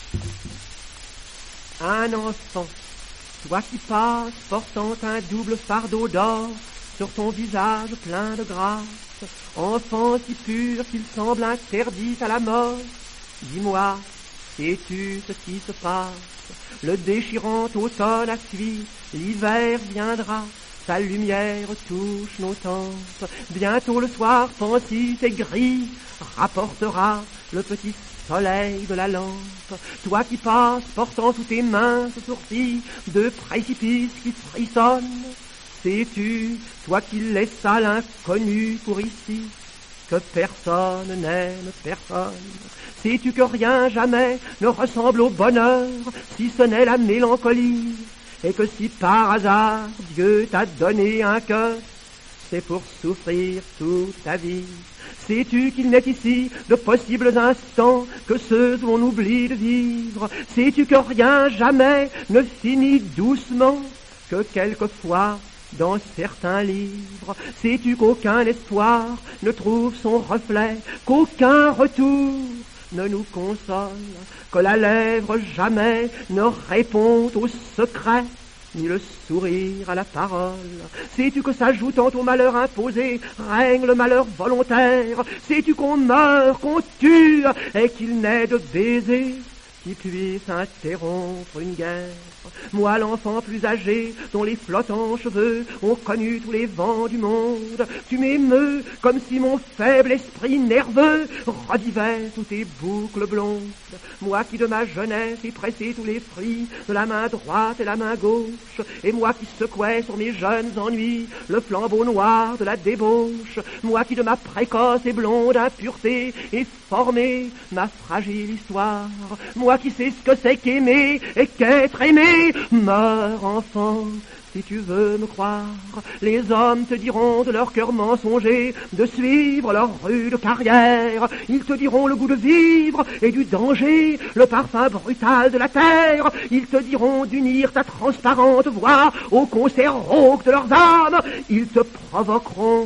Un enfant, toi qui passes portant un double fardeau d'or sur ton visage plein de grâce, enfant si pur qu'il semble interdit à la mort, dis-moi, sais-tu ce qui se passe? Le déchirant automne a fui, l'hiver viendra, sa lumière touche nos tempes. Bientôt le soir pensif et gris rapportera le petit soleil de la lampe. Toi qui passes portant sous tes mains ce sourcil de précipice qui frissonne, sais-tu, toi qui laissas l'inconnu pour ici, que personne n'aime personne? Sais-tu que rien jamais ne ressemble au bonheur, si ce n'est la mélancolie, et que si par hasard Dieu t'a donné un cœur, c'est pour souffrir toute ta vie? Sais-tu qu'il n'est ici de possibles instants que ceux où on oublie de vivre? Sais-tu que rien jamais ne finit doucement, que quelquefois dans certains livres? Sais-tu qu'aucun espoir ne trouve son reflet, qu'aucun retour ne nous console, que la lèvre jamais ne répond au secret, ni le sourire à la parole? Sais-tu que s'ajoutant au malheur imposé règne le malheur volontaire? Sais-tu qu'on meurt, qu'on tue, et qu'il n'est de baiser qui puisse interrompre une guerre? Moi, l'enfant plus âgé, dont les flottants cheveux ont connu tous les vents du monde, tu m'émeus comme si mon faible esprit nerveux revivait sous tes boucles blondes. Moi qui de ma jeunesse ai pressé tous les fruits de la main droite et la main gauche, et moi qui secouais sur mes jeunes ennuis le flambeau noir de la débauche, moi qui de ma précoce et blonde impureté ai formé ma fragile histoire, moi qui sais ce que c'est qu'aimer et qu'être aimé. Meurs, enfant, si tu veux me croire. Les hommes te diront de leur cœur mensonger de suivre leur rude carrière. Ils te diront le goût de vivre et du danger, le parfum brutal de la terre. Ils te diront d'unir ta transparente voix au concert rauque de leurs âmes. Ils te provoqueront.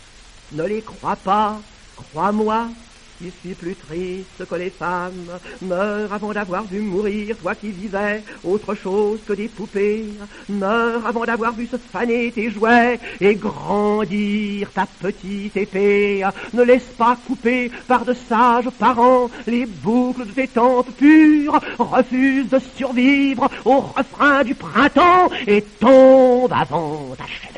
Ne les crois pas, crois-moi. Qui suis plus triste que les femmes. Meurs avant d'avoir vu mourir, toi qui vivais autre chose que des poupées. Meurs avant d'avoir vu se faner tes jouets et grandir ta petite épée. Ne laisse pas couper par de sages parents les boucles de tes tempes pures. Refuse de survivre au refrain du printemps et tombe avant ta cheville.